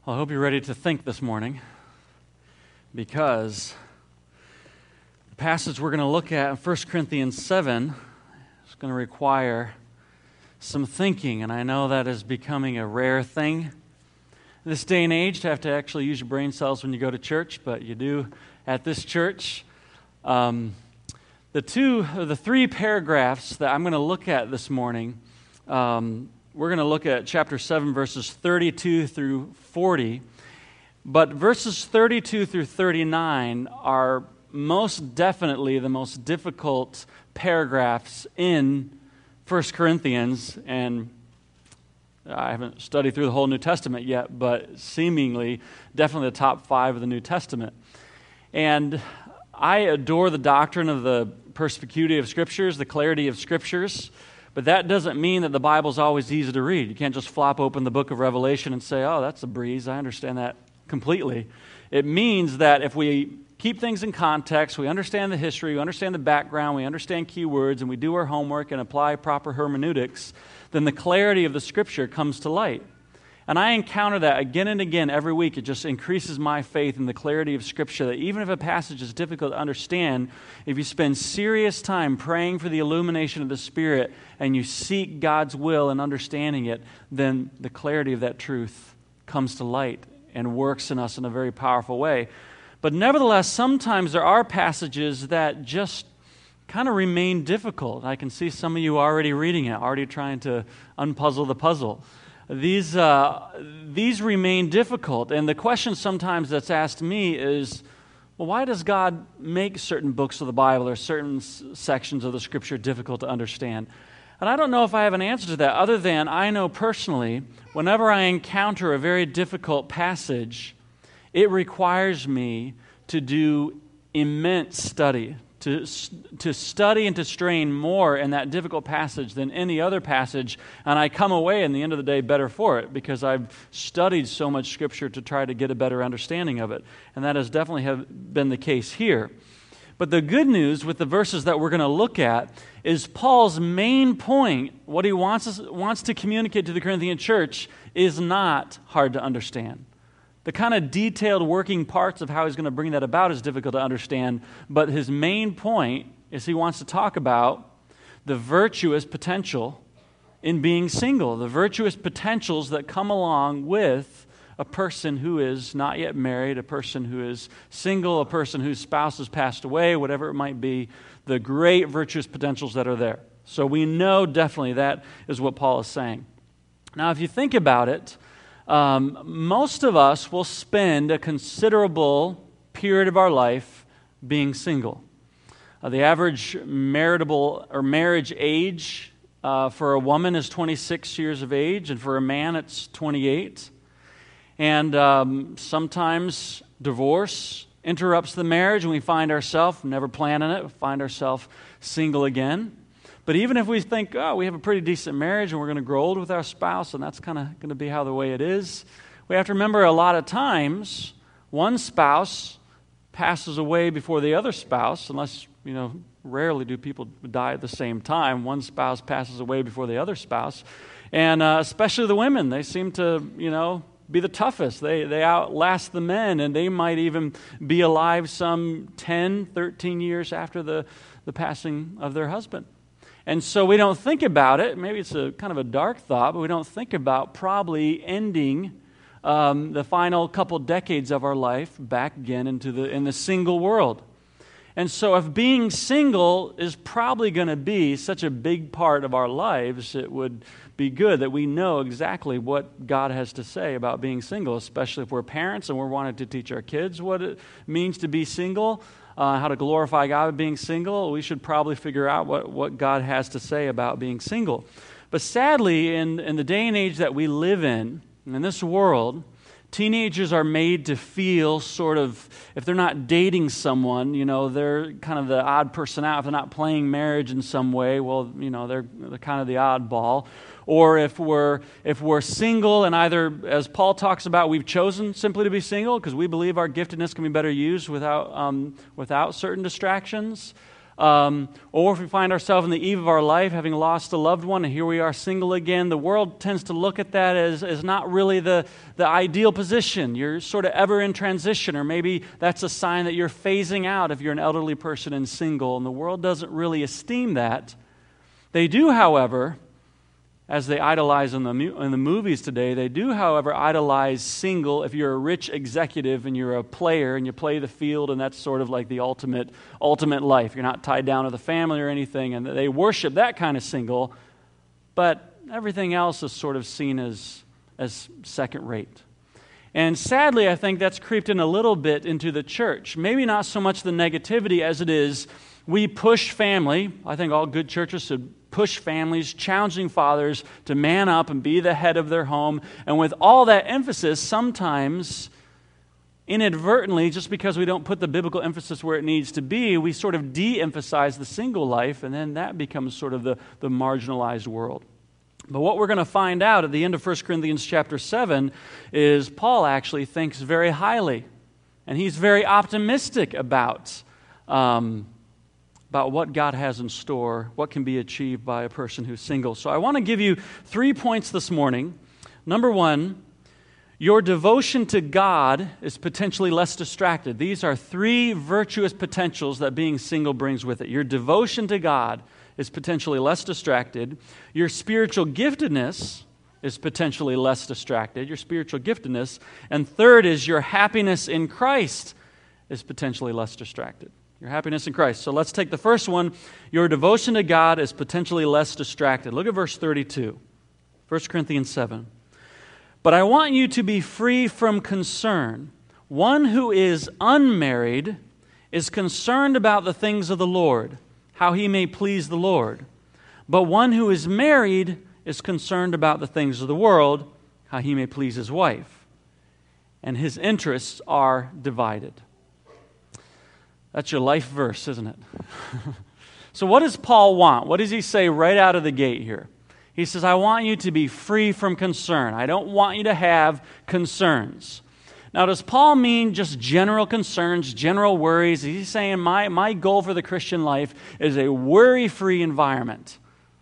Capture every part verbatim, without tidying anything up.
Well, I hope you're ready to think this morning, because the passage we're going to look at in First Corinthians seven is going to require some thinking, and I know that is becoming a rare thing in this day and age to have to actually use your brain cells when you go to church, but you do at this church. Um, the two, the three paragraphs that I'm going to look at this morning, um, we're going to look at chapter seven, verses thirty-two through forty. But verses thirty-two through thirty-nine are most definitely the most difficult paragraphs in First Corinthians. And I haven't studied through the whole New Testament yet, but seemingly definitely the top five of the New Testament. And I adore the doctrine of the perspicuity of Scriptures, the clarity of Scriptures. But that doesn't mean that the Bible's always easy to read. You can't just flop open the book of Revelation and say, oh, that's a breeze. I understand that completely. It means that if we keep things in context, we understand the history, we understand the background, we understand keywords, and we do our homework and apply proper hermeneutics, then the clarity of the Scripture comes to light. And I encounter that again and again every week. It just increases my faith in the clarity of Scripture, that even if a passage is difficult to understand, if you spend serious time praying for the illumination of the Spirit and you seek God's will and understanding it, then the clarity of that truth comes to light and works in us in a very powerful way. But nevertheless, sometimes there are passages that just kind of remain difficult. I can see some of you already reading it, already trying to unpuzzle the puzzle. These uh, these remain difficult, and the question sometimes that's asked me is, well, why does God make certain books of the Bible or certain s- sections of the Scripture difficult to understand? And I don't know if I have an answer to that, other than I know personally, whenever I encounter a very difficult passage, it requires me to do immense study, to to study and to strain more in that difficult passage than any other passage, and I come away in the end of the day better for it, because I've studied so much Scripture to try to get a better understanding of it, and that has definitely have been the case here. But the good news with the verses that we're going to look at is Paul's main point, what he wants us, wants to communicate to the Corinthian church, is not hard to understand. The kind of detailed working parts of how he's going to bring that about is difficult to understand, but his main point is he wants to talk about the virtuous potential in being single, the virtuous potentials that come along with a person who is not yet married, a person who is single, a person whose spouse has passed away, whatever it might be, the great virtuous potentials that are there. So we know definitely that is what Paul is saying. Now, if you think about it, Um, most of us will spend a considerable period of our life being single. Uh, the average maritable or marriage age uh, for a woman is twenty-six years of age, and for a man it's twenty-eight. And um, sometimes divorce interrupts the marriage, and we find ourselves never planning it, we find ourselves single again. But even if we think, oh, we have a pretty decent marriage and we're going to grow old with our spouse, and that's kind of going to be how the way it is, we have to remember a lot of times one spouse passes away before the other spouse, unless, you know, rarely do people die at the same time. One spouse passes away before the other spouse. And uh, especially the women, they seem to, you know, be the toughest. They they outlast the men, and they might even be alive some ten, thirteen years after the, the passing of their husband. And so we don't think about it. Maybe it's a kind of a dark thought, but we don't think about probably ending um, the final couple decades of our life back again into the in the single world. And so if being single is probably going to be such a big part of our lives, it would be good that we know exactly what God has to say about being single, especially if we're parents and we're wanting to teach our kids what it means to be single. Uh, how to glorify God with being single, we should probably figure out what, what God has to say about being single. But sadly, in, in the day and age that we live in, in this world, teenagers are made to feel sort of, if they're not dating someone, you know, they're kind of the odd person out. If they're not playing marriage in some way, well, you know, they're, they're kind of the oddball. Or if we're if we're single and either, as Paul talks about, we've chosen simply to be single because we believe our giftedness can be better used without um, without certain distractions. Um, or if we find ourselves in the eve of our life, having lost a loved one, and here we are single again, the world tends to look at that as, as not really the, the ideal position. You're sort of ever in transition, or maybe that's a sign that you're phasing out if you're an elderly person and single, and the world doesn't really esteem that. They do, however, as they idolize in the, in the movies today, they do, however, idolize single if you're a rich executive and you're a player and you play the field, and that's sort of like the ultimate ultimate life. You're not tied down to the family or anything, and they worship that kind of single, but everything else is sort of seen as, as second rate. And sadly, I think that's creeped in a little bit into the church. Maybe not so much the negativity as it is we push family. I think all good churches should push families, challenging fathers to man up and be the head of their home. And with all that emphasis, sometimes inadvertently, just because we don't put the biblical emphasis where it needs to be, we sort of de-emphasize the single life, and then that becomes sort of the, the marginalized world. But what we're going to find out at the end of First Corinthians chapter seven is Paul actually thinks very highly, and he's very optimistic about um, about what God has in store, what can be achieved by a person who's single. So I want to give you three points this morning. Number one, your devotion to God is potentially less distracted. These are three virtuous potentials that being single brings with it. Your devotion to God is potentially less distracted. Your spiritual giftedness is potentially less distracted, your spiritual giftedness. And third is your happiness in Christ is potentially less distracted. Your happiness in Christ. So let's take the first one. Your devotion to God is potentially less distracted. Look at verse thirty-two, First Corinthians seven. But I want you to be free from concern. One who is unmarried is concerned about the things of the Lord, how he may please the Lord. But one who is married is concerned about the things of the world, how he may please his wife. And his interests are divided. That's your life verse, isn't it? So what does Paul want? What does he say right out of the gate here? He says, I want you to be free from concern. I don't want you to have concerns. Now, does Paul mean just general concerns, general worries? Is he saying my, my goal for the Christian life is a worry-free environment?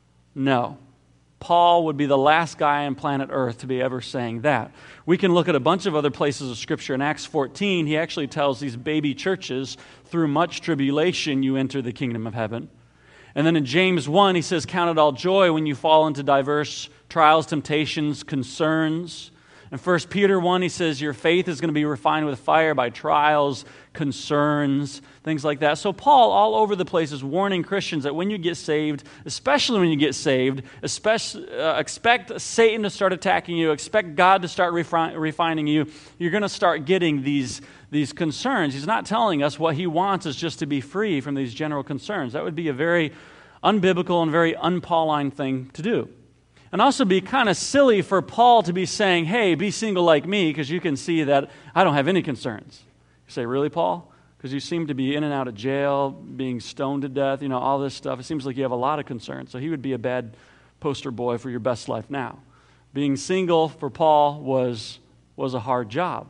No. Paul would be the last guy on planet Earth to be ever saying that. We can look at a bunch of other places of Scripture. In Acts fourteen, he actually tells these baby churches, through much tribulation you enter the kingdom of heaven. And then in James one, he says, count it all joy when you fall into diverse trials, temptations, concerns. In First Peter one, he says, your faith is going to be refined with fire by trials, concerns, things like that. So Paul, all over the place, is warning Christians that when you get saved, especially when you get saved, especially, uh, expect Satan to start attacking you, expect God to start refi- refining you. You're going to start getting these, these concerns. He's not telling us what he wants is just to be free from these general concerns. That would be a very unbiblical and very un-Pauline thing to do. And also be kind of silly for Paul to be saying, hey, be single like me, because you can see that I don't have any concerns. You say, really, Paul? Because you seem to be in and out of jail, being stoned to death, you know, all this stuff. It seems like you have a lot of concerns. So he would be a bad poster boy for your best life now. Being single for Paul was, was a hard job.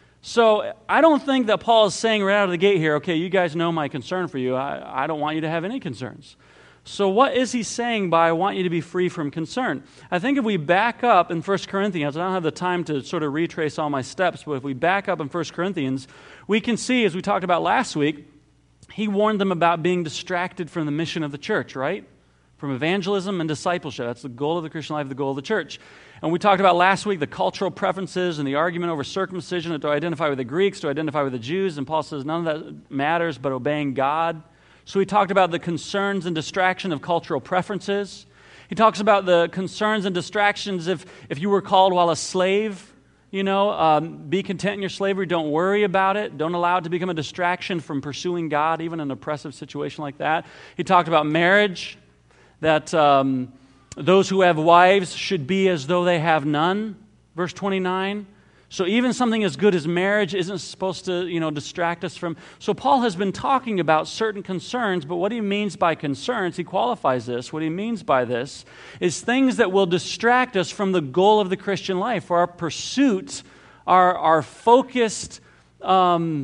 So I don't think that Paul is saying right out of the gate here, okay, you guys know my concern for you. I, I don't want you to have any concerns. So what is he saying by I want you to be free from concern? I think if we back up in First Corinthians, I don't have the time to sort of retrace all my steps, but if we back up in First Corinthians, we can see, as we talked about last week, he warned them about being distracted from the mission of the church, right? From evangelism and discipleship. That's the goal of the Christian life, the goal of the church. And we talked about last week the cultural preferences and the argument over circumcision, to identify with the Greeks, to identify with the Jews, and Paul says none of that matters but obeying God. So he talked about the concerns and distraction of cultural preferences. He talks about the concerns and distractions if, if you were called while a slave, you know, um, be content in your slavery, don't worry about it, don't allow it to become a distraction from pursuing God, even in an oppressive situation like that. He talked about marriage, that um, those who have wives should be as though they have none, verse twenty-nine. So even something as good as marriage isn't supposed to, you know, distract us from. So Paul has been talking about certain concerns, but what he means by concerns, he qualifies this. What he means by this is things that will distract us from the goal of the Christian life, or our pursuit, our, our focused um,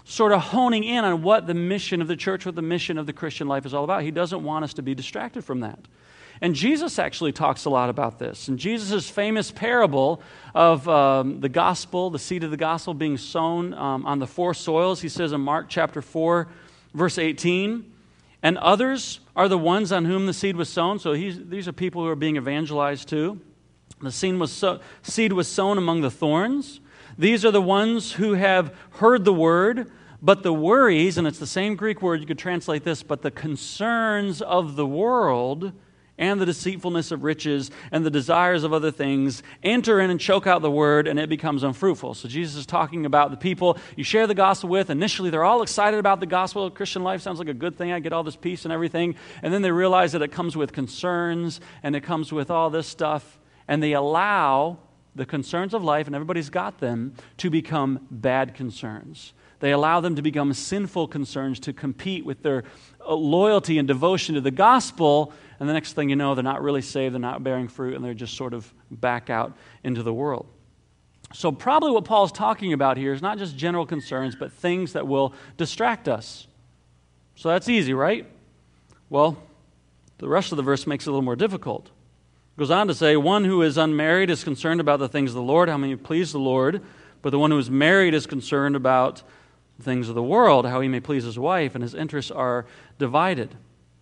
sort of honing in on what the mission of the church, what the mission of the Christian life is all about. He doesn't want us to be distracted from that. And Jesus actually talks a lot about this. In Jesus' famous parable of um, the gospel, the seed of the gospel being sown um, on the four soils, he says in Mark chapter four, verse eighteen, and others are the ones on whom the seed was sown. So he's, these are people who are being evangelized too. The seed was, so, seed was sown among the thorns. These are the ones who have heard the word, but the worries, and it's the same Greek word, you could translate this, but the concerns of the world and the deceitfulness of riches and the desires of other things enter in and choke out the word, and it becomes unfruitful. So Jesus is talking about the people you share the gospel with. Initially, they're all excited about the gospel. Christian life sounds like a good thing. I get all this peace and everything. And then they realize that it comes with concerns, and it comes with all this stuff, and they allow the concerns of life, and everybody's got them, to become bad concerns. They allow them to become sinful concerns to compete with their loyalty and devotion to the gospel, and the next thing you know, they're not really saved, they're not bearing fruit, and they're just sort of back out into the world. So probably what Paul's talking about here is not just general concerns, but things that will distract us. So that's easy, right? Well, the rest of the verse makes it a little more difficult. Goes on to say, one who is unmarried is concerned about the things of the Lord, how many please the Lord, but the one who is married is concerned about the things of the world, how he may please his wife, and his interests are divided.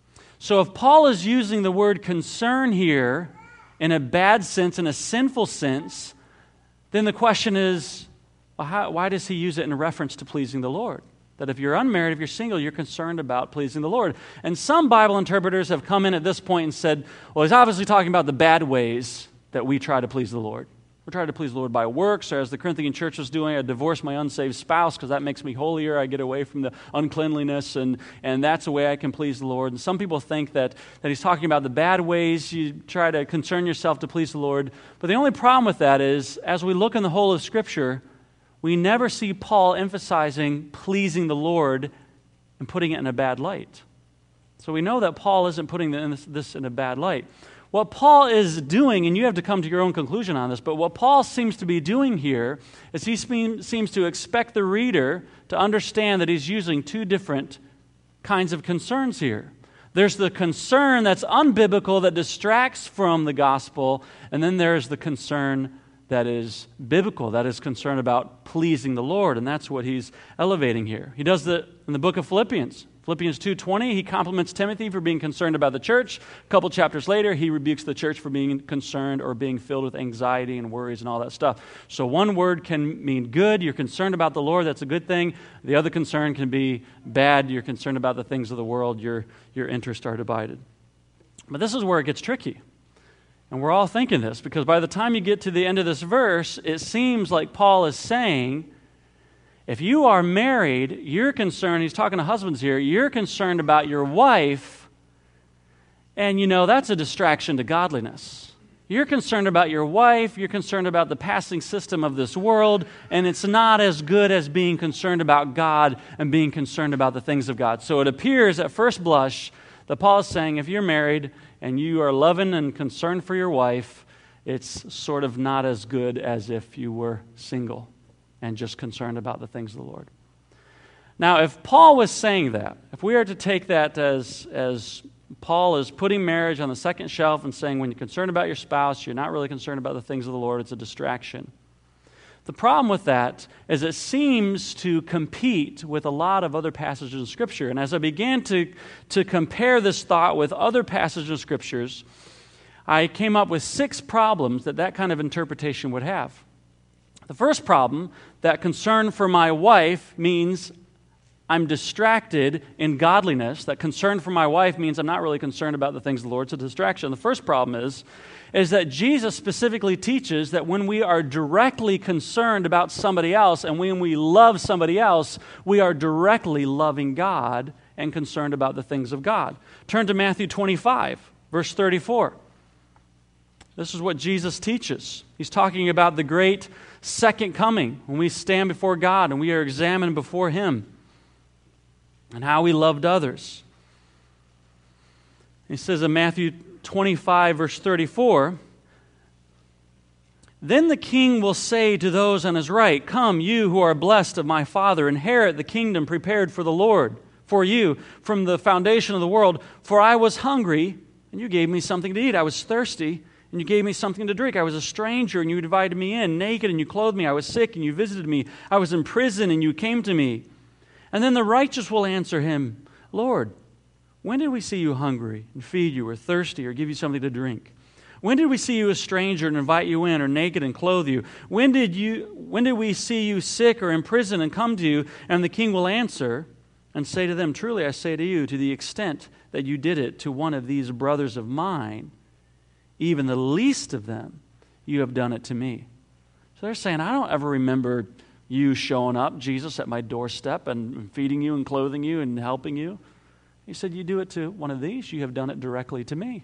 So if Paul is using the word concern here in a bad sense, in a sinful sense, then the question is, well, how, why does he use it in reference to pleasing the Lord? That if you're unmarried, if you're single, you're concerned about pleasing the Lord. And some Bible interpreters have come in at this point and said, well, he's obviously talking about the bad ways that we try to please the Lord. We try to please the Lord by works, or as the Corinthian church was doing, I divorce my unsaved spouse because that makes me holier. I get away from the uncleanliness, and, and that's the way I can please the Lord. And some people think that, that he's talking about the bad ways you try to concern yourself to please the Lord. But the only problem with that is, as we look in the whole of Scripture, we never see Paul emphasizing pleasing the Lord and putting it in a bad light. So we know that Paul isn't putting this in a bad light. What Paul is doing, and you have to come to your own conclusion on this, but what Paul seems to be doing here is he seems to expect the reader to understand that he's using two different kinds of concerns here. There's the concern that's unbiblical, that distracts from the gospel, and then there's the concern that is biblical, that is concerned about pleasing the Lord, and that's what he's elevating here. He does that in the book of Philippians. Philippians two twenty, he compliments Timothy for being concerned about the church. A couple chapters later, he rebukes the church for being concerned or being filled with anxiety and worries and all that stuff. So one word can mean good. You're concerned about the Lord. That's a good thing. The other concern can be bad. You're concerned about the things of the world. Your, your interests are divided. But this is where it gets tricky. And we're all thinking this, because by the time you get to the end of this verse, it seems like Paul is saying, if you are married, you're concerned, he's talking to husbands here, you're concerned about your wife, and you know, that's a distraction to godliness. You're concerned about your wife, you're concerned about the passing system of this world, and it's not as good as being concerned about God and being concerned about the things of God. So it appears at first blush that Paul is saying, if you're married and you are loving and concerned for your wife, it's sort of not as good as if you were single and just concerned about the things of the Lord. Now, if Paul was saying that, if we are to take that as, as Paul is putting marriage on the second shelf and saying when you're concerned about your spouse, you're not really concerned about the things of the Lord, it's a distraction. The problem with that is it seems to compete with a lot of other passages in Scripture. And as I began to, to compare this thought with other passages of Scriptures, I came up with six problems that that kind of interpretation would have. The first problem, that concern for my wife means I'm distracted in godliness. That concern for my wife means I'm not really concerned about the things of the Lord. It's a distraction. The first problem is, is that Jesus specifically teaches that when we are directly concerned about somebody else and when we love somebody else, we are directly loving God and concerned about the things of God. Turn to Matthew twenty-five, verse thirty-four. This is what Jesus teaches. He's talking about the great second coming when we stand before God and we are examined before Him and how we loved others. He says in Matthew twenty-five, verse thirty-four, Then the king will say to those on his right, "Come, you who are blessed of my Father, inherit the kingdom prepared for the Lord, for you, from the foundation of the world. For I was hungry, and you gave me something to eat. I was thirsty, and you gave me something to drink. I was a stranger, and you invited me in. Naked, and you clothed me. I was sick, and you visited me. I was in prison, and you came to me." And then the righteous will answer him, "Lord, when did we see you hungry and feed you, or thirsty, or give you something to drink? When did we see you a stranger and invite you in, or naked and clothe you? When did you? When did we see you sick or in prison and come to you?" And the king will answer and say to them, "Truly I say to you, to the extent that you did it to one of these brothers of mine, even the least of them, you have done it to me." So they're saying, "I don't ever remember you showing up, Jesus, at my doorstep and feeding you and clothing you and helping you." He said, "You do it to one of these, you have done it directly to me."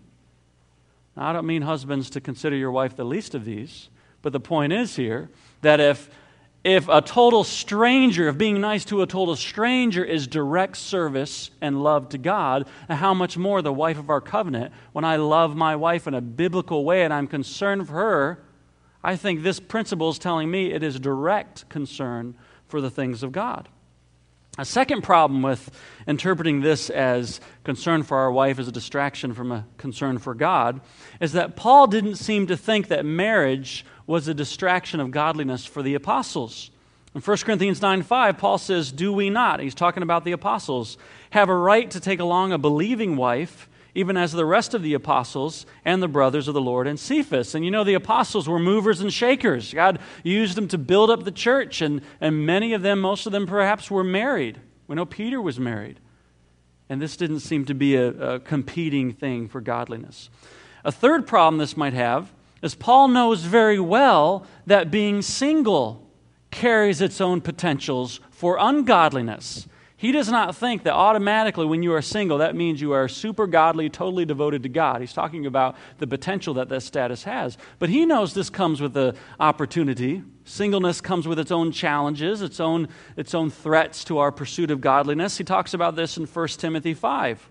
Now, I don't mean husbands to consider your wife the least of these, but the point is here that if if a total stranger, if being nice to a total stranger is direct service and love to God, how much more the wife of our covenant, when I love my wife in a biblical way and I'm concerned for her, I think this principle is telling me it is direct concern for the things of God. A second problem with interpreting this as concern for our wife as a distraction from a concern for God is that Paul didn't seem to think that marriage was a distraction of godliness for the apostles. In First Corinthians nine five, Paul says, "Do we not," he's talking about the apostles, "have a right to take along a believing wife, even as the rest of the apostles and the brothers of the Lord and Cephas?" And you know, the apostles were movers and shakers. God used them to build up the church, and, and many of them, most of them perhaps, were married. We know Peter was married. And this didn't seem to be a, a competing thing for godliness. A third problem this might have is Paul knows very well that being single carries its own potentials for ungodliness. He does not think that automatically when you are single, that means you are super godly, totally devoted to God. He's talking about the potential that that status has. But he knows this comes with the opportunity. Singleness comes with its own challenges, its own, its own threats to our pursuit of godliness. He talks about this in First Timothy five.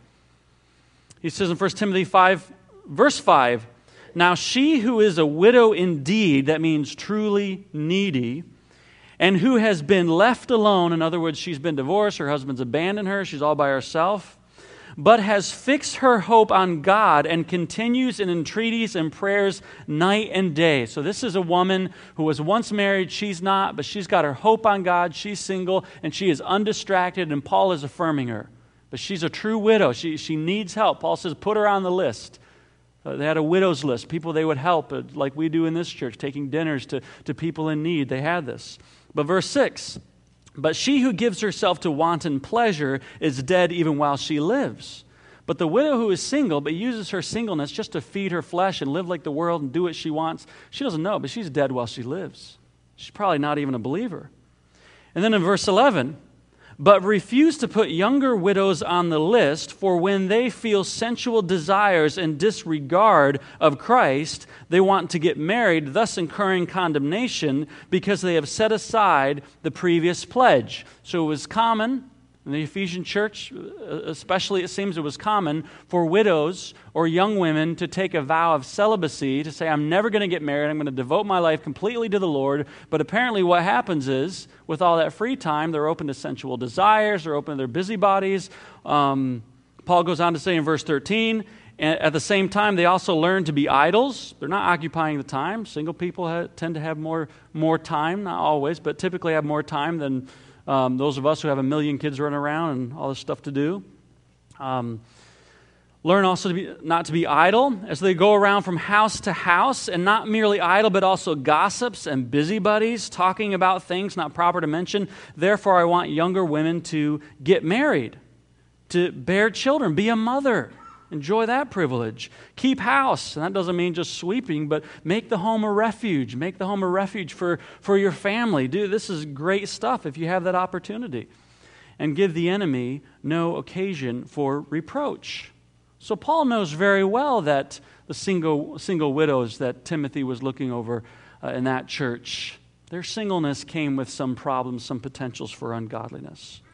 He says in First Timothy five, verse five, "Now she who is a widow indeed," that means truly needy, "and who has been left alone," in other words, she's been divorced, her husband's abandoned her, she's all by herself, "but has fixed her hope on God and continues in entreaties and prayers night and day." So this is a woman who was once married, she's not, but she's got her hope on God, she's single, and she is undistracted, and Paul is affirming her. But she's a true widow, she, she needs help. Paul says, put her on the list. Uh, they had a widow's list, people they would help, uh, like we do in this church, taking dinners to, to people in need. They had this. But verse six, "But she who gives herself to wanton pleasure is dead even while she lives. But the widow who is single, but uses her singleness just to feed her flesh and live like the world and do what she wants, she doesn't know, but she's dead while she lives." She's probably not even a believer. And then in verse eleven, "But refuse to put younger widows on the list, for when they feel sensual desires and disregard of Christ, they want to get married, thus incurring condemnation because they have set aside the previous pledge." So it was common in the Ephesian church, especially it seems it was common for widows or young women to take a vow of celibacy, to say, "I'm never going to get married, I'm going to devote my life completely to the Lord." But apparently what happens is, with all that free time, they're open to sensual desires, they're open to their busybodies. Um, Paul goes on to say in verse thirteen, and at the same time, they also learn to be idols. They're not occupying the time. Single people ha- tend to have more, more time, not always, but typically have more time than Um, those of us who have a million kids running around and all this stuff to do. Um, learn also to be, not to be idle as they go around from house to house, and not merely idle, but also gossips and busybodies, talking about things not proper to mention. Therefore, I want younger women to get married, to bear children, be a mother. Enjoy that privilege. Keep house. And that doesn't mean just sweeping, but make the home a refuge. Make the home a refuge for, for your family. Dude, this is great stuff if you have that opportunity. And give the enemy no occasion for reproach. So Paul knows very well that the single, single widows that Timothy was looking over uh, in that church, their singleness came with some problems, some potentials for ungodliness.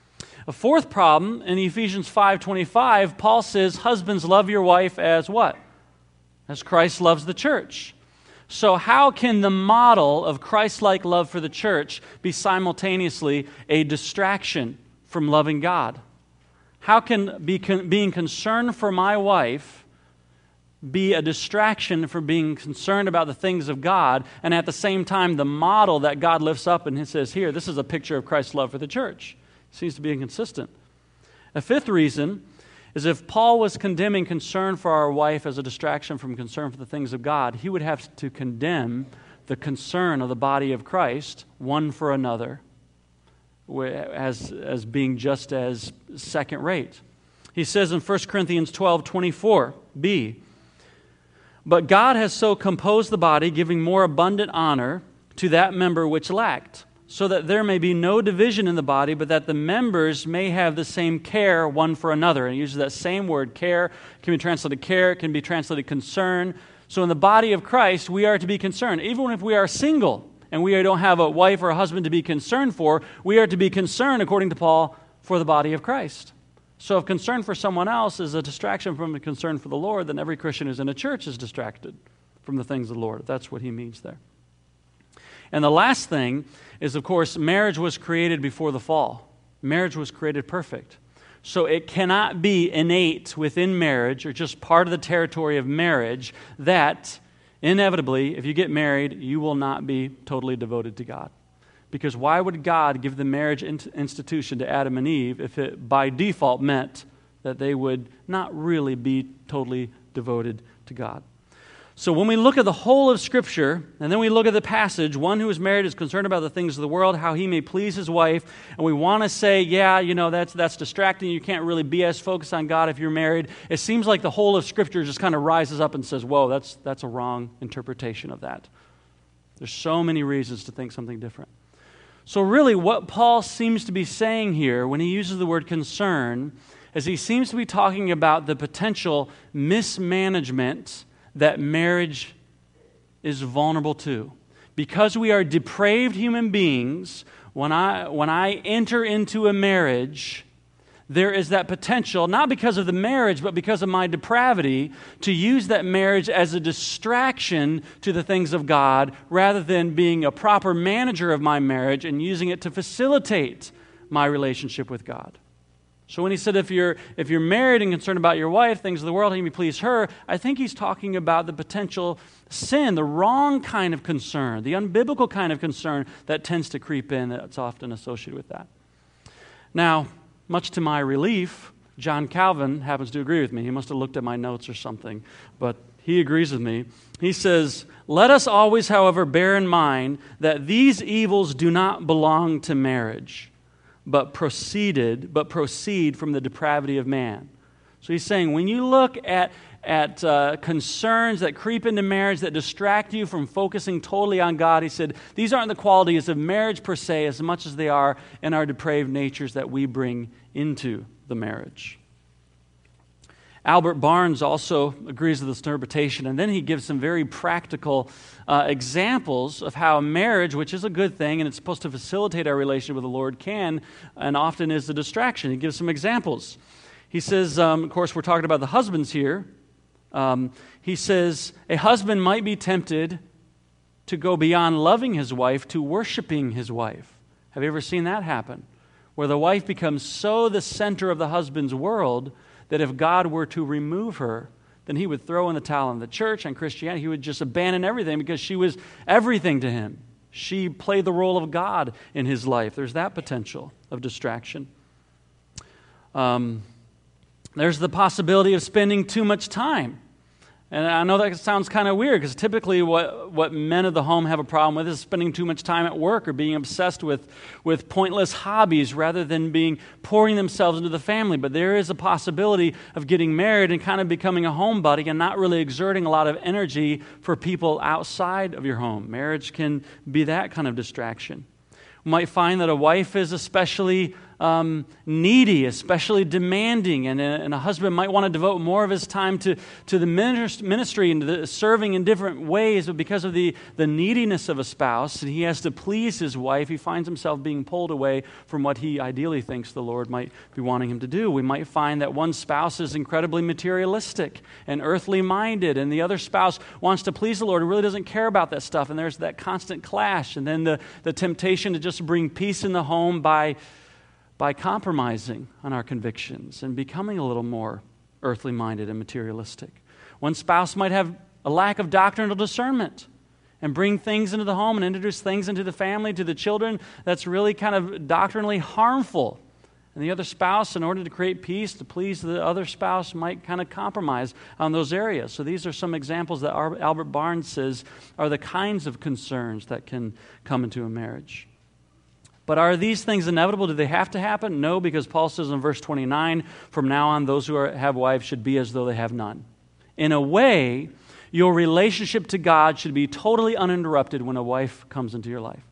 A fourth problem, in Ephesians five twenty-five, Paul says, "Husbands, love your wife as what? As Christ loves the church." So how can the model of Christ-like love for the church be simultaneously a distraction from loving God? How can be con- being concerned for my wife be a distraction from being concerned about the things of God, and at the same time the model that God lifts up and he says, here, this is a picture of Christ's love for the church? It seems to be inconsistent. A fifth reason is if Paul was condemning concern for our wife as a distraction from concern for the things of God, he would have to condemn the concern of the body of Christ, one for another, as, as being just as second rate. He says in First Corinthians twelve twenty-four b, but God has so composed the body, giving more abundant honor to that member which lacked, so that there may be no division in the body, but that the members may have the same care one for another. And he uses that same word, care. It can be translated care, it can be translated concern. So in the body of Christ, we are to be concerned. Even if we are single and we don't have a wife or a husband to be concerned for, we are to be concerned, according to Paul, for the body of Christ. So if concern for someone else is a distraction from the concern for the Lord, then every Christian who's in a church is distracted from the things of the Lord. That's what he means there. And the last thing is, of course, marriage was created before the fall. Marriage was created perfect. So it cannot be innate within marriage or just part of the territory of marriage that inevitably, if you get married, you will not be totally devoted to God. Because why would God give the marriage institution to Adam and Eve if it by default meant that they would not really be totally devoted to God? So when we look at the whole of Scripture, and then we look at the passage, one who is married is concerned about the things of the world, how he may please his wife, and we want to say, yeah, you know, that's that's distracting. You can't really be as focused on God if you're married. It seems like the whole of Scripture just kind of rises up and says, whoa, that's that's a wrong interpretation of that. There's so many reasons to think something different. So really what Paul seems to be saying here when he uses the word concern is he seems to be talking about the potential mismanagement that marriage is vulnerable to. Because we are depraved human beings, when I when I enter into a marriage, there is that potential, not because of the marriage, but because of my depravity, to use that marriage as a distraction to the things of God, rather than being a proper manager of my marriage and using it to facilitate my relationship with God. So when he said if you're if you're married and concerned about your wife, things of the world, how you may please her, I think he's talking about the potential sin, the wrong kind of concern, the unbiblical kind of concern that tends to creep in that's often associated with that. Now, much to my relief, John Calvin happens to agree with me. He must have looked at my notes or something, but he agrees with me. He says, let us always, however, bear in mind that these evils do not belong to marriage, but proceeded, but proceed from the depravity of man. So he's saying, when you look at at uh, concerns that creep into marriage that distract you from focusing totally on God, he said, these aren't the qualities of marriage per se as much as they are in our depraved natures that we bring into the marriage. Albert Barnes also agrees with this interpretation, and then he gives some very practical uh, examples of how marriage, which is a good thing and it's supposed to facilitate our relationship with the Lord, can and often is a distraction. He gives some examples. He says, um, of course, we're talking about the husbands here. Um, he says, a husband might be tempted to go beyond loving his wife to worshiping his wife. Have you ever seen that happen? Where the wife becomes so the center of the husband's world that if God were to remove her, then he would throw in the towel on the church and Christianity. He would just abandon everything because she was everything to him. She played the role of God in his life. There's that potential of distraction. Um, there's the possibility of spending too much time. And I know that sounds kind of weird because typically what, what men of the home have a problem with is spending too much time at work or being obsessed with, with pointless hobbies rather than being pouring themselves into the family. But there is a possibility of getting married and kind of becoming a homebody and not really exerting a lot of energy for people outside of your home. Marriage can be that kind of distraction. We might find that a wife is especially um, needy, especially demanding, and a, and a husband might want to devote more of his time to, to the ministry and to the serving in different ways, but because of the, the neediness of a spouse, and he has to please his wife, he finds himself being pulled away from what he ideally thinks the Lord might be wanting him to do. We might find that one spouse is incredibly materialistic and earthly minded, and the other spouse wants to please the Lord and really doesn't care about that stuff, and there's that constant clash, and then the, the temptation to just bring peace in the home by by compromising on our convictions and becoming a little more earthly minded and materialistic. One spouse might have a lack of doctrinal discernment and bring things into the home and introduce things into the family, to the children, that's really kind of doctrinally harmful. And the other spouse, in order to create peace, to please the other spouse, might kind of compromise on those areas. So these are some examples that Albert Barnes says are the kinds of concerns that can come into a marriage. But are these things inevitable? Do they have to happen? No, because Paul says in verse twenty-nine, from now on, those who are, have wives should be as though they have none. In a way, your relationship to God should be totally uninterrupted when a wife comes into your life.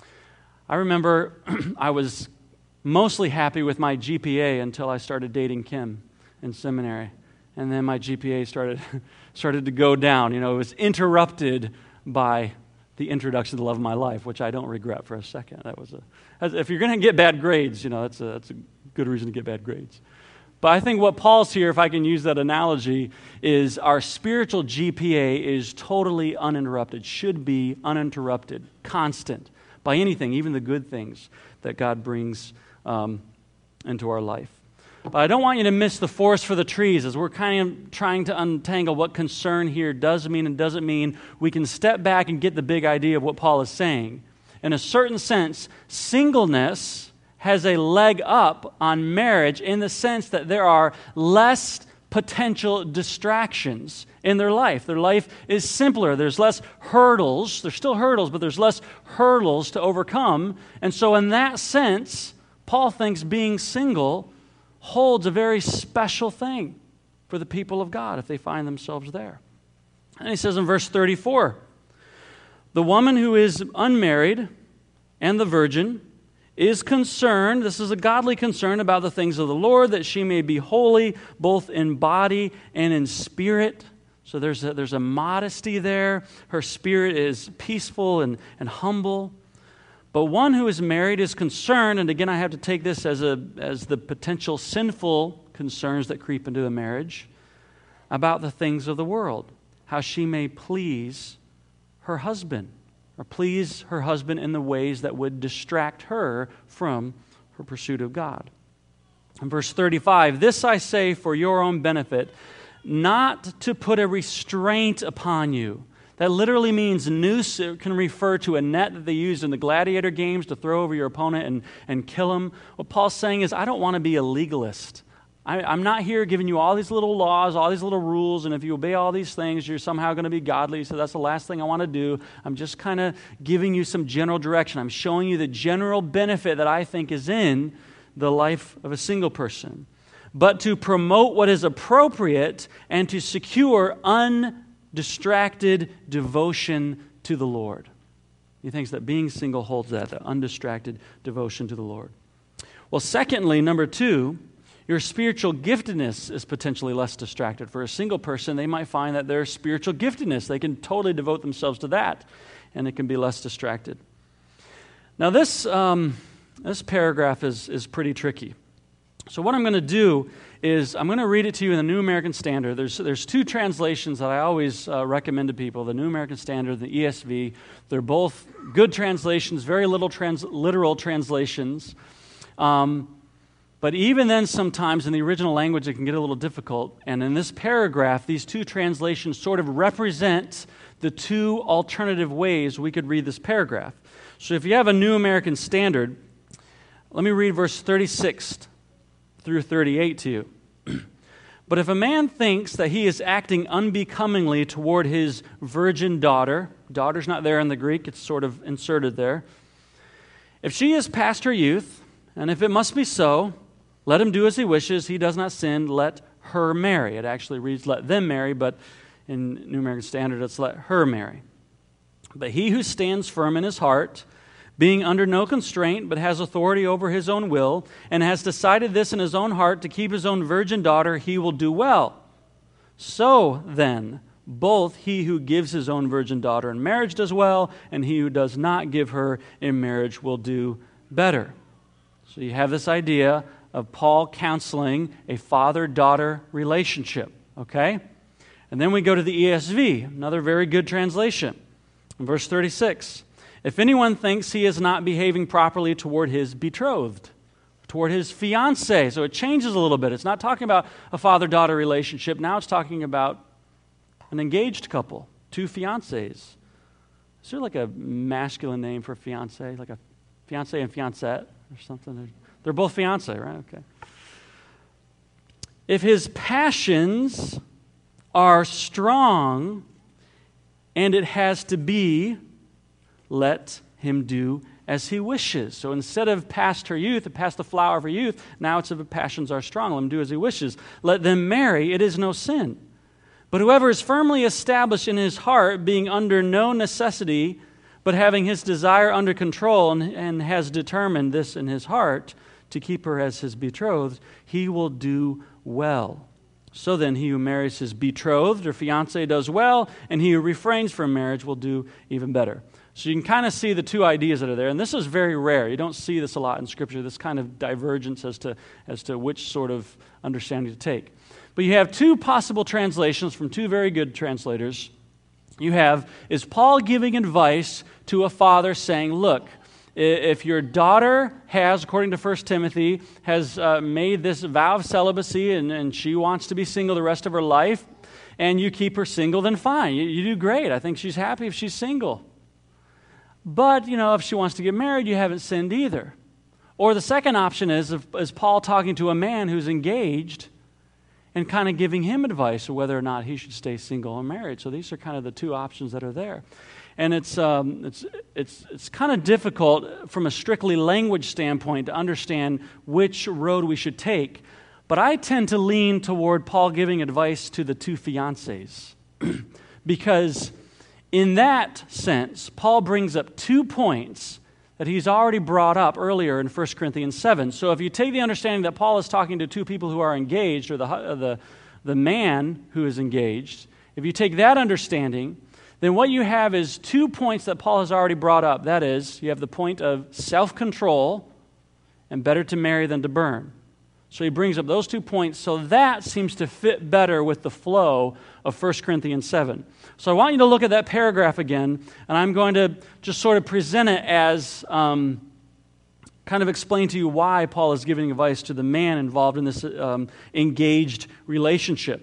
I remember I was mostly happy with my G P A until I started dating Kim in seminary. And then my G P A started, started to go down. You know, it was interrupted by the introduction to the love of my life, which I don't regret for a second. That was a, if you're going to get bad grades, you know, that's a, that's a good reason to get bad grades. But I think what Paul's here, if I can use that analogy, is our spiritual G P A is totally uninterrupted, should be uninterrupted, constant, by anything, even the good things that God brings um, into our life. But I don't want you to miss the forest for the trees as we're kind of trying to untangle what concern here does mean and doesn't mean. We can step back and get the big idea of what Paul is saying. In a certain sense, singleness has a leg up on marriage in the sense that there are less potential distractions in their life. Their life is simpler. There's less hurdles. There's still hurdles, but there's less hurdles to overcome. And so in that sense, Paul thinks being single holds a very special thing for the people of God if they find themselves there. And he says in verse thirty-four, the woman who is unmarried and the virgin is concerned, this is a godly concern about the things of the Lord, that she may be holy both in body and in spirit. So there's a, there's a modesty there. Her spirit is peaceful and, and humble. But one who is married is concerned, and again I have to take this as a as the potential sinful concerns that creep into the marriage, about the things of the world, how she may please her husband, or please her husband in the ways that would distract her from her pursuit of God. In verse thirty-five, this I say for your own benefit, not to put a restraint upon you. That literally means noose. It can refer to a net that they used in the gladiator games to throw over your opponent and, and kill him. What Paul's saying is, I don't want to be a legalist. I, I'm not here giving you all these little laws, all these little rules, and if you obey all these things, you're somehow going to be godly, so that's the last thing I want to do. I'm just kind of giving you some general direction. I'm showing you the general benefit that I think is in the life of a single person. But to promote what is appropriate and to secure un distracted devotion to the Lord. He thinks that being single holds that, the undistracted devotion to the Lord. Well, secondly, number two, your spiritual giftedness is potentially less distracted. For a single person, they might find that their spiritual giftedness, they can totally devote themselves to that, and it can be less distracted. Now, this um, this paragraph is, is pretty tricky. So what I'm going to do is I'm going to read it to you in the New American Standard. There's there's two translations that I always uh, recommend to people, the New American Standard, the E S V. They're both good translations, very little trans, literal translations. Um, but even then, sometimes in the original language, it can get a little difficult. And in this paragraph, these two translations sort of represent the two alternative ways we could read this paragraph. So if you have a New American Standard, let me read verse thirty-six through thirty-eight to you. But if a man thinks that he is acting unbecomingly toward his virgin daughter, daughter's not there in the Greek, it's sort of inserted there. If she is past her youth, and if it must be so, let him do as he wishes, he does not sin, let her marry. It actually reads let them marry, but in New American Standard it's let her marry. But he who stands firm in his heart, being under no constraint, but has authority over his own will, and has decided this in his own heart to keep his own virgin daughter, he will do well. So then, both he who gives his own virgin daughter in marriage does well, and he who does not give her in marriage will do better. So you have this idea of Paul counseling a father-daughter relationship, okay? And then we go to the E S V, another very good translation. In verse thirty-six, if anyone thinks he is not behaving properly toward his betrothed, toward his fiancée. So it changes a little bit. It's not talking about a father-daughter relationship. Now it's talking about an engaged couple, two fiancés. Is there like a masculine name for fiancé, like a fiancé and fiancette or something? They're both fiancé, right? Okay. If his passions are strong and it has to be, let him do as he wishes. So instead of past her youth, past the flower of her youth, now it's if the passions are strong. Let him do as he wishes. Let them marry. It is no sin. But whoever is firmly established in his heart, being under no necessity, but having his desire under control, and, and has determined this in his heart, to keep her as his betrothed, he will do well. So then, he who marries his betrothed or fiancée does well, and he who refrains from marriage will do even better. So you can kind of see the two ideas that are there, and this is very rare. You don't see this a lot in Scripture, this kind of divergence as to, as to which sort of understanding to take. But you have two possible translations from two very good translators. You have, is Paul giving advice to a father saying, look, if your daughter has, according to First Timothy, has uh, made this vow of celibacy and, and she wants to be single the rest of her life, and you keep her single, then fine. You, you do great. I think she's happy if she's single. But, you know, if she wants to get married, you haven't sinned either. Or the second option is, is Paul talking to a man who's engaged and kind of giving him advice of whether or not he should stay single or married. So these are kind of the two options that are there. And it's um, it's it's it's kind of difficult from a strictly language standpoint to understand which road we should take. But I tend to lean toward Paul giving advice to the two fiancés because in that sense, Paul brings up two points that he's already brought up earlier in First Corinthians seven. So if you take the understanding that Paul is talking to two people who are engaged, or the, uh, the, the man who is engaged, if you take that understanding, then what you have is two points that Paul has already brought up. That is, you have the point of self-control and better to marry than to burn. So he brings up those two points, so that seems to fit better with the flow of First Corinthians seven. So I want you to look at that paragraph again, and I'm going to just sort of present it as um, kind of explain to you why Paul is giving advice to the man involved in this um, engaged relationship.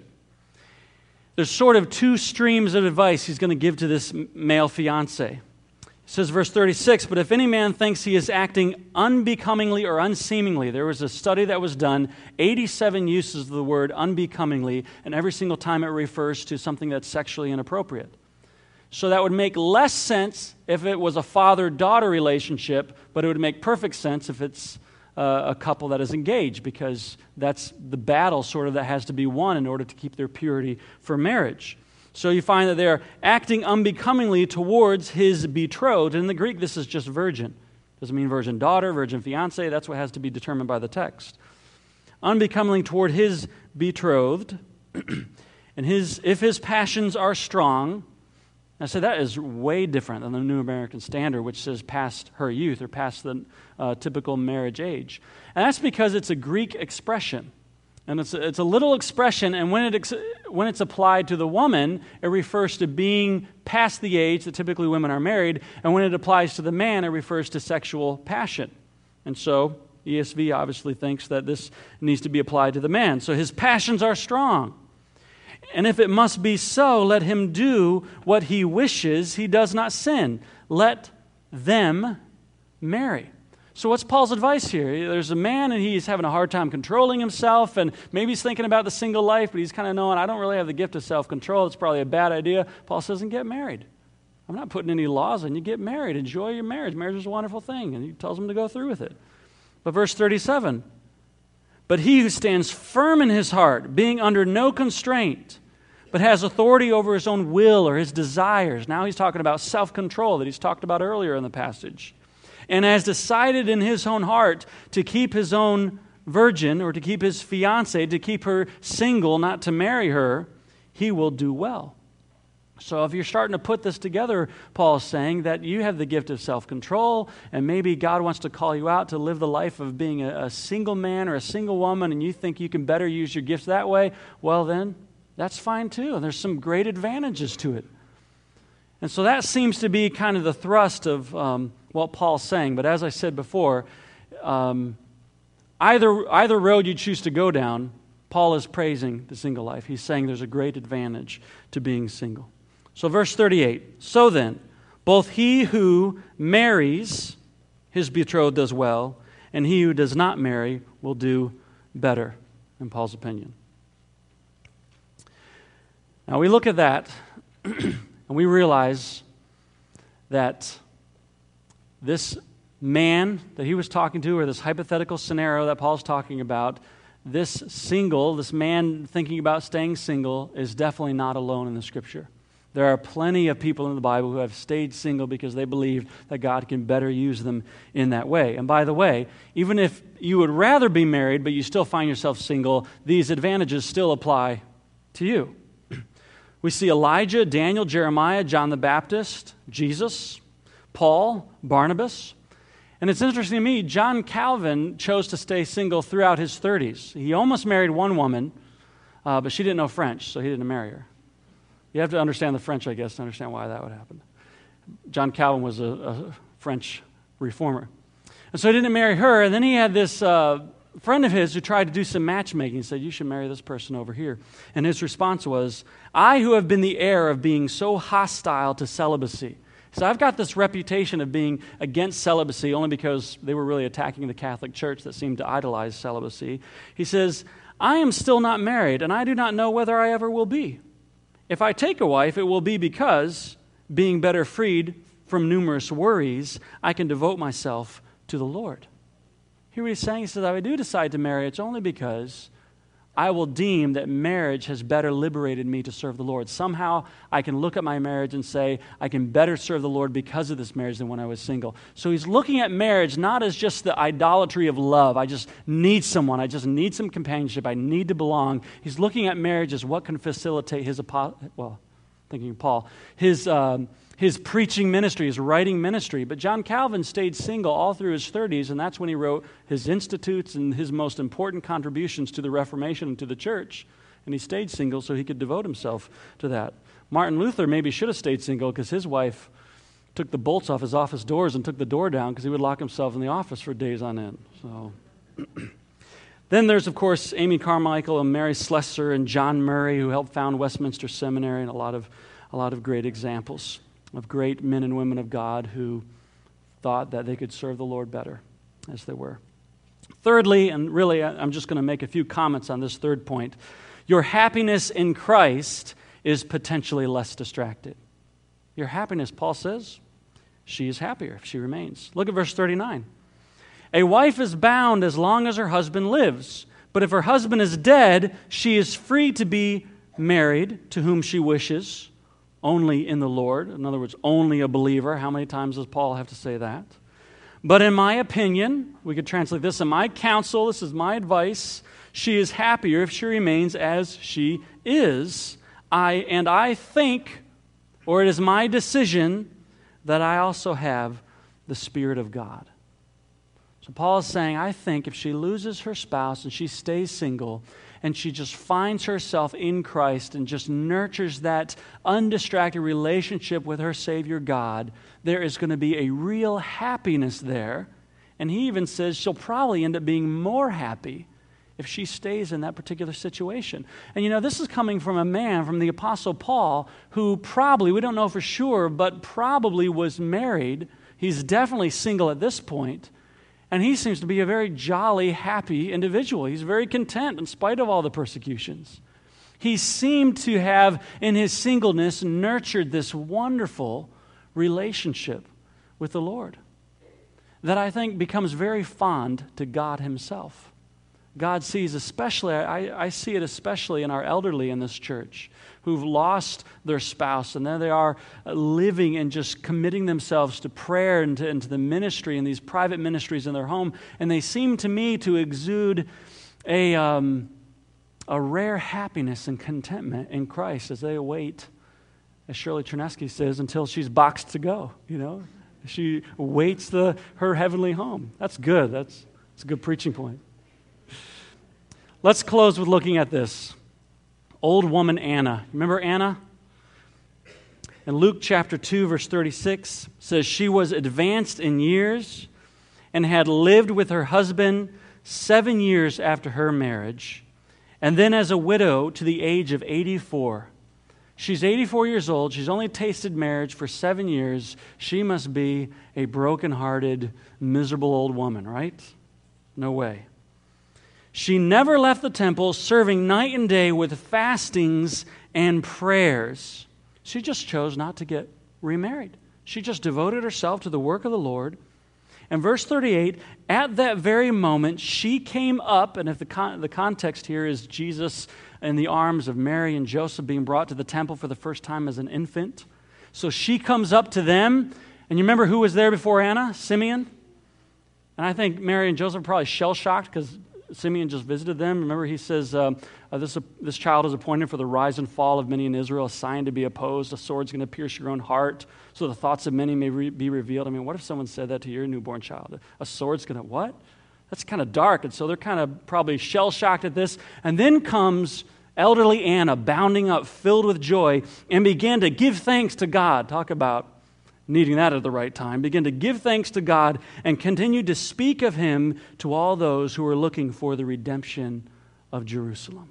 There's sort of two streams of advice he's going to give to this male fiancé. It says, verse thirty-six, but if any man thinks he is acting unbecomingly or unseemingly, there was a study that was done, eighty-seven uses of the word unbecomingly, and every single time it refers to something that's sexually inappropriate. So that would make less sense if it was a father-daughter relationship, but it would make perfect sense if it's uh, a couple that is engaged, because that's the battle sort of that has to be won in order to keep their purity for marriage. So you find that they're acting unbecomingly towards his betrothed. In the Greek, this is just virgin. Doesn't mean virgin daughter, virgin fiancé. That's what has to be determined by the text. Unbecomingly toward his betrothed. And his if his passions are strong. Now, so that is way different than the New American Standard, which says past her youth or past the uh, typical marriage age. And that's because it's a Greek expression. And it's a, it's a little expression, and when it ex- when it's applied to the woman, it refers to being past the age that typically women are married, and when it applies to the man, it refers to sexual passion. And so E S V obviously thinks that this needs to be applied to the man. So his passions are strong. And if it must be so, let him do what he wishes. He does not sin. Let them marry. So what's Paul's advice here? There's a man and he's having a hard time controlling himself, and maybe he's thinking about the single life, but he's kind of knowing, I don't really have the gift of self-control. It's probably a bad idea. Paul says, and get married. I'm not putting any laws on you. Get married. Enjoy your marriage. Marriage is a wonderful thing. And he tells him to go through with it. But verse thirty-seven, but he who stands firm in his heart, being under no constraint, but has authority over his own will or his desires. Now he's talking about self-control that he's talked about earlier in the passage. and has decided in his own heart to keep his own virgin, or to keep his fiancée, to keep her single, not to marry her, he will do well. So if you're starting to put this together, Paul is saying that you have the gift of self-control, and maybe God wants to call you out to live the life of being a, a single man or a single woman, and you think you can better use your gifts that way, well then, that's fine too. And there's some great advantages to it. And so that seems to be kind of the thrust of um, what Paul's saying. But as I said before, um, either, either road you choose to go down, Paul is praising the single life. He's saying there's a great advantage to being single. So verse thirty-eight, so then, both he who marries his betrothed does well, and he who does not marry will do better, in Paul's opinion. Now we look at that, and we realize that this man that he was talking to, or this hypothetical scenario that Paul's talking about, this single, this man thinking about staying single, is definitely not alone in the Scripture. There are plenty of people in the Bible who have stayed single because they believe that God can better use them in that way. And by the way, even if you would rather be married but you still find yourself single, these advantages still apply to you. We see Elijah, Daniel, Jeremiah, John the Baptist, Jesus, Paul, Barnabas. And it's interesting to me, John Calvin chose to stay single throughout his thirties. He almost married one woman, uh, but she didn't know French, so he didn't marry her. You have to understand the French, I guess, to understand why that would happen. John Calvin was a, a French reformer. And so he didn't marry her, and then he had this uh, friend of his who tried to do some matchmaking. He said, you should marry this person over here. And his response was, I who have been the heir of being so hostile to celibacy. So I've got this reputation of being against celibacy only because they were really attacking the Catholic Church that seemed to idolize celibacy. He says, I am still not married, and I do not know whether I ever will be. If I take a wife, it will be because, being better freed from numerous worries, I can devote myself to the Lord. Hear what he's saying? He says, if I do decide to marry, it's only because I will deem that marriage has better liberated me to serve the Lord. Somehow I can look at my marriage and say, I can better serve the Lord because of this marriage than when I was single. So he's looking at marriage not as just the idolatry of love. I just need someone. I just need some companionship. I need to belong. He's looking at marriage as what can facilitate his, well, thinking of Paul, his um, his preaching ministry, his writing ministry. But John Calvin stayed single all through his thirties, and that's when he wrote his Institutes and his most important contributions to the Reformation and to the church. And he stayed single so he could devote himself to that. Martin Luther maybe should have stayed single because his wife took the bolts off his office doors and took the door down because he would lock himself in the office for days on end. So, then there's, of course, Amy Carmichael and Mary Slessor and John Murray, who helped found Westminster Seminary, and a lot of a lot of great examples of great men and women of God who thought that they could serve the Lord better as they were. Thirdly, and really I'm just going to make a few comments on this third point, your happiness in Christ is potentially less distracted. Your happiness, Paul says, she is happier if she remains. Look at verse thirty-nine. A wife is bound as long as her husband lives, but if her husband is dead, she is free to be married to whom she wishes, only in the Lord. In other words, only a believer. How many times does Paul have to say that? But in my opinion, we could translate this, in my counsel, this is my advice, she is happier if she remains as she is. I and I think, or it is my decision, that I also have the Spirit of God. So Paul is saying, I think if she loses her spouse and she stays single, and she just finds herself in Christ and just nurtures that undistracted relationship with her Savior God, there is going to be a real happiness there. And he even says she'll probably end up being more happy if she stays in that particular situation. And you know, this is coming from a man, from the Apostle Paul, who probably, we don't know for sure, but probably was married. He's definitely single at this point. And he seems to be a very jolly, happy individual. He's very content in spite of all the persecutions. He seemed to have, in his singleness, nurtured this wonderful relationship with the Lord that I think becomes very fond to God himself. God sees especially, I, I see it especially in our elderly in this church who've lost their spouse, and there they are living and just committing themselves to prayer and to, and to the ministry and these private ministries in their home, and they seem to me to exude a, um, a rare happiness and contentment in Christ as they await, as Shirley Chernesky says, until she's boxed to go, you know. She waits the her heavenly home. That's good. That's, that's a good preaching point. Let's close with looking at this. Old woman Anna. Remember Anna? In Luke chapter two, verse thirty-six, says she was advanced in years and had lived with her husband seven years after her marriage, and then as a widow to the age of eighty-four. She's eighty-four years old. She's only tasted marriage for seven years. She must be a broken-hearted, miserable old woman, right? No way. She never left the temple, serving night and day with fastings and prayers. She just chose not to get remarried. She just devoted herself to the work of the Lord. And verse thirty-eight, at that very moment, she came up, and if the con- the context here is Jesus in the arms of Mary and Joseph being brought to the temple for the first time as an infant. So she comes up to them, and you remember who was there before Anna? Simeon. And I think Mary and Joseph are probably shell-shocked because Simeon just visited them. Remember, he says, um, uh, this, uh, this child is appointed for the rise and fall of many in Israel, a sign to be opposed. A sword's going to pierce your own heart, so the thoughts of many may re- be revealed. I mean, what if someone said that to your newborn child? A sword's going to what? That's kind of dark. And so they're kind of probably shell-shocked at this. And then comes elderly Anna, bounding up, filled with joy, and began to give thanks to God. Talk about needing that at the right time, begin to give thanks to God and continue to speak of him to all those who are looking for the redemption of Jerusalem.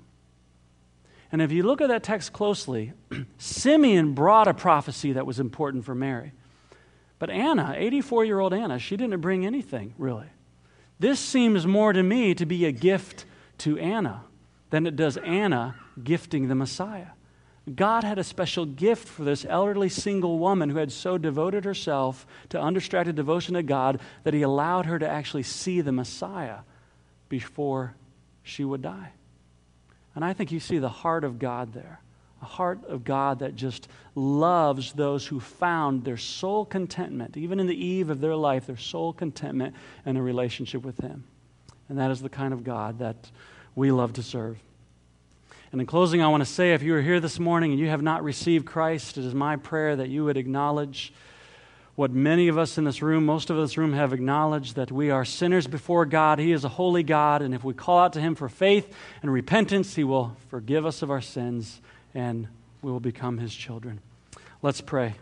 And if you look at that text closely, Simeon brought a prophecy that was important for Mary. But Anna, eighty-four-year-old Anna, she didn't bring anything, really. This seems more to me to be a gift to Anna than it does Anna gifting the Messiah. God had a special gift for this elderly single woman who had so devoted herself to undistracted devotion to God that he allowed her to actually see the Messiah before she would die. And I think you see the heart of God there, a heart of God that just loves those who found their soul contentment, even in the eve of their life, their soul contentment in a relationship with him. And that is the kind of God that we love to serve. And in closing, I want to say, if you are here this morning and you have not received Christ, it is my prayer that you would acknowledge what many of us in this room, most of us in this room have acknowledged, that we are sinners before God. He is a holy God, and if we call out to him for faith and repentance, he will forgive us of our sins, and we will become his children. Let's pray.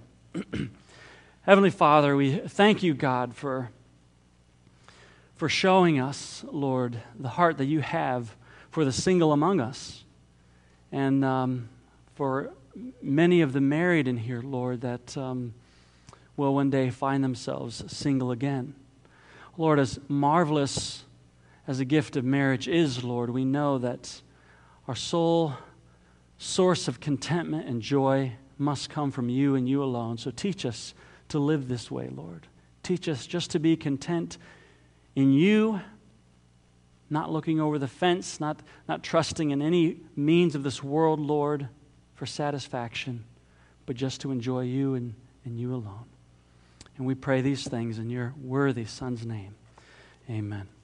Heavenly Father, we thank you, God, for, for showing us, Lord, the heart that you have for the single among us. And um, for many of the married in here, Lord, that um, will one day find themselves single again. Lord, as marvelous as the gift of marriage is, Lord, we know that our sole source of contentment and joy must come from you and you alone. So teach us to live this way, Lord. Teach us just to be content in you, not looking over the fence, not, not trusting in any means of this world, Lord, for satisfaction, but just to enjoy you and, and you alone. And we pray these things in your worthy Son's name. Amen.